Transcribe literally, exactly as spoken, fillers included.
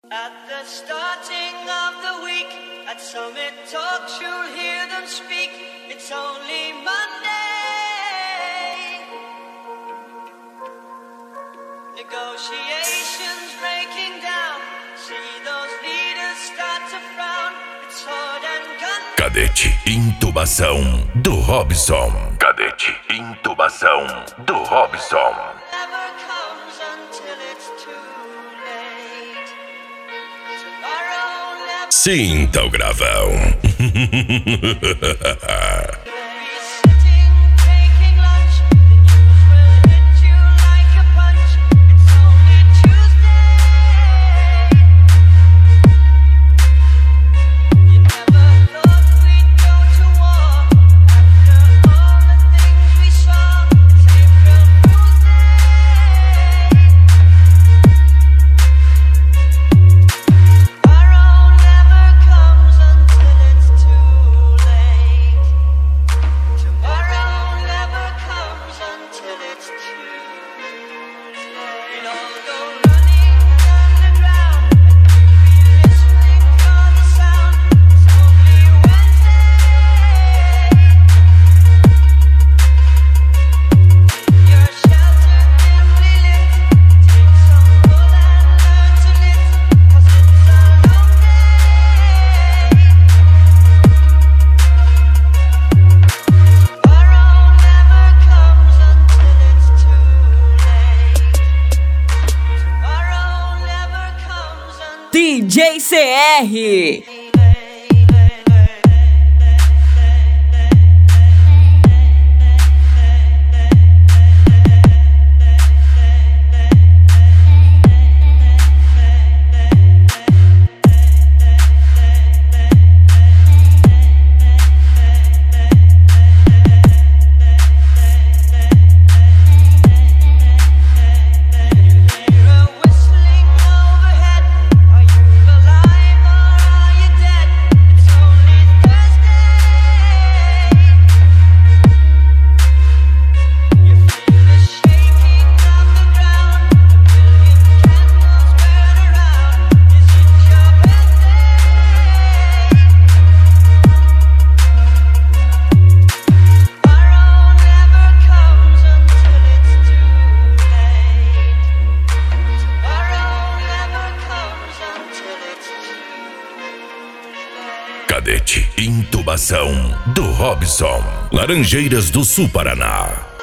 At the starting of the week, at Summit Talks, you'll hear them speak. It's only Monday. Negotiations breaking down. See those leaders start to frown. It's sword and gun. Cadete Intubação do Robson. Cadete Intubação do Robson. Never comes until it's too late. Tomorrow never. Sinta o gravão. D J C R. Cadete Intubação do Robson. Laranjeiras do Sul, Paraná.